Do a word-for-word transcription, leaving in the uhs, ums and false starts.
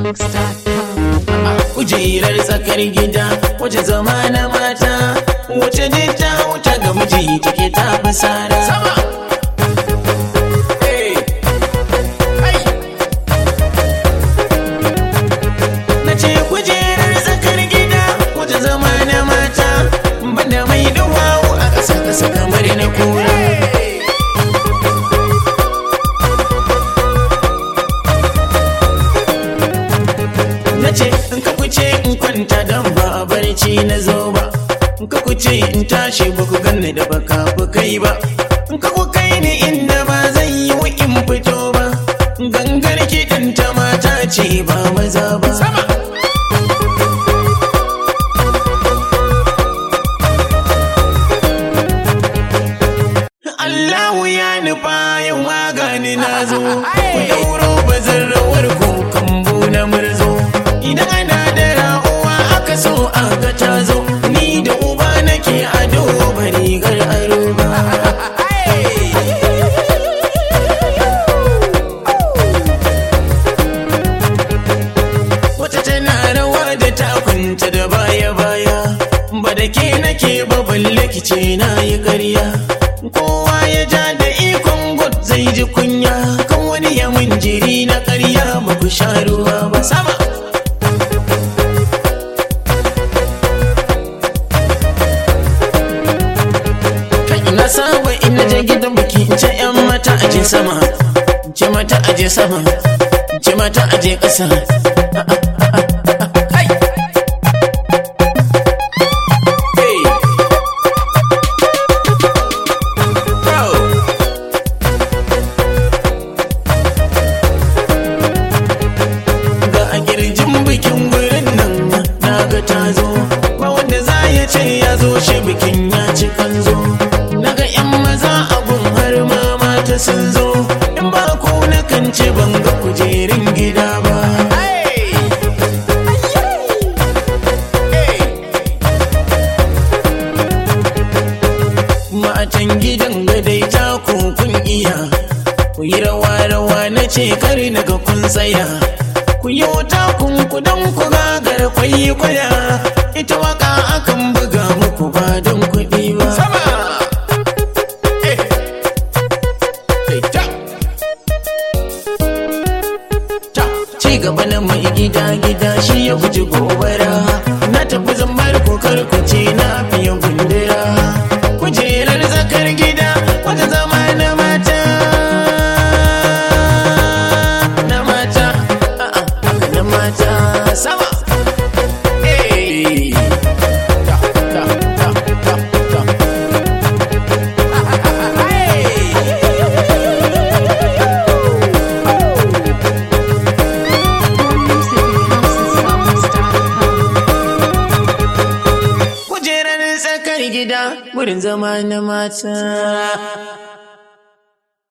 songs dot com. Kujerar tsakar gida wace zama na mata, wace dai ta wuta ga miji take ta fasara. Sama na ce kujerar tsakar gida wace zama na mata, banda mai duwawu a ƙasa ƙasa kamar na kura. Nace in ka kuce in kwanta dan ba a barci na zo ba, in ka kuce in tashi ba ku ganni da baka ku kai ba, in ka ku kai ni inda ba zan yi wa in fito ba, gangar kiɗan ta mata ce ba maza ba. Sama Allahu ya nufa yau magani na zo, ku dauro bazan rawar ku kambu na murzo. Idan ana da ra'uwa aka so aka ta zo, ni da uba nake ado ba rigar aro ba. Wata tana rawa da takunta da baya-baya, ba da ke nake ba balle kice na yi ƙarya. Kowa ya ja da ikon god zai ji kunya, kan wani ya mun jiri na ƙarya ba ku sha ruwa ba. Sama na saba ina je gidan biki in ce yan mata aje sama, in ce mata aje sama, in ce mata aje ƙasa. Ga a girjin bikin wurin nan na ga ta zo, ba wanda za ya ce ya zo shi bikin ya ci kanzo. Naga yan maza abun har ma mata sun zo, in ba ku na kan ce ban ga kujerin gida ba. Matan gidan gadai ta kun iya, ku yi rawa-rawa na ce kar naga kun tsaya, ku yi wuta kun kudan ku gagara kwaikwaya, ita waka akan buga muku ba don kuɗi ba. Ci gaba na mai gida-gida shi ya guji gobara, na tafi zambar kokar kuce na fiye gundura. Kujerar zakar gida wata zama na mata, na mata, a'a na mata. Sama wurin zama na mata.